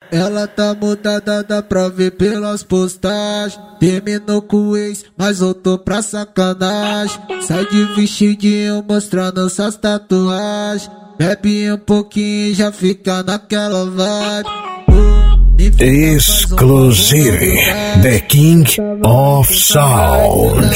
Ela tá mudada, dá pra ver pelas postagens. Terminou com o ex, mas voltou pra sacanagem. Sai de vestidinho mostrando suas tatuagens. Bebe um pouquinho e já fica naquela vibe. Exclusive, The King of Sound.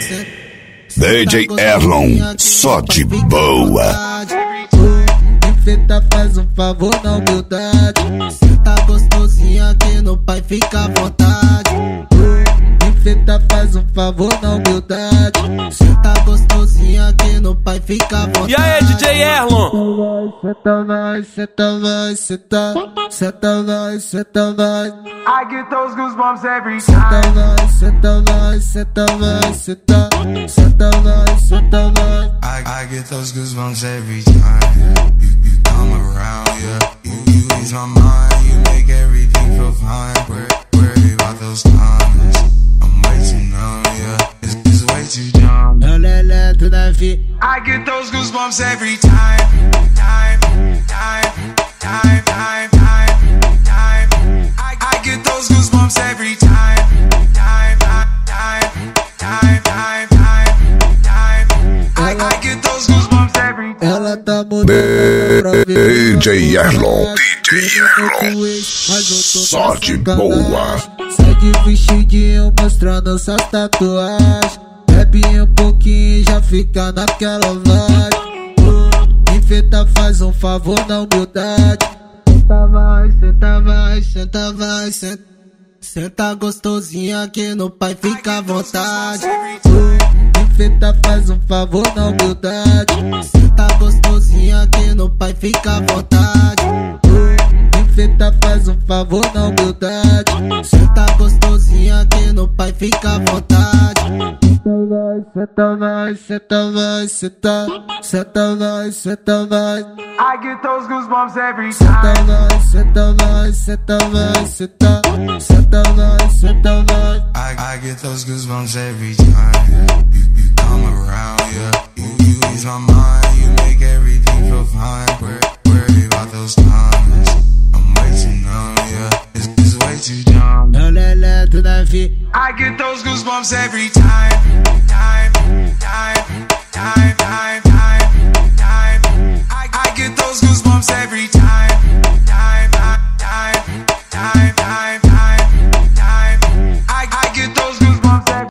DJ Erlon, só de boa. Enfeita, faz um favor na humildade. Cê tá gostosinha aqui no pai, fica à vontade. Enfeita, faz um favor na humildade. Cê tá gostosinha aqui no pai, fica à vontade. E aí, DJ Erlon? Senta vai, senta vai, senta. Senta vai, senta vai. I get those goosebumps every Senta time. vai, senta vai, senta vai, senta. Senta vai, senta vai. I get those goosebumps every time. You come around, yeah. You ease my mind, you make everything feel fine. Worry about those comments. I'm way too numb, yeah. It's way too dumb. Ela é lento na vida. I get those goosebumps every time. Time. I get those goosebumps every time. I get those goosebumps every time. Ela tá mudando pra ver DJ Erlon, DJ Erlon, só de boa. Sai de vestidinho mostrando suas tatuagens. Bebe um pouquinho e já fica naquela vibe. Enfeita, faz um favor na humildade. Senta vai, senta vai, senta vai, senta. Senta gostosinha aqui no pai, fica à vontade. Enfeita, faz um favor na humildade. Senta gostosinha aqui no pai, fica à vontade. Enfeita, faz um favor na humildade. Senta gostosinha aqui no pai, fica à vontade. Senta vai, senta vai, senta. Senta vai, senta vai. I get those goosebumps every Senta time. vai, senta vai, senta vai, senta. Senta vai, senta vai. I get those goosebumps every time. You come around, yeah. You ease my mind, you make everything feel fine. Worry about those comments. I'm way too numb, yeah. It's way too dumb. Ela é lento na vida. I get those goosebumps every time.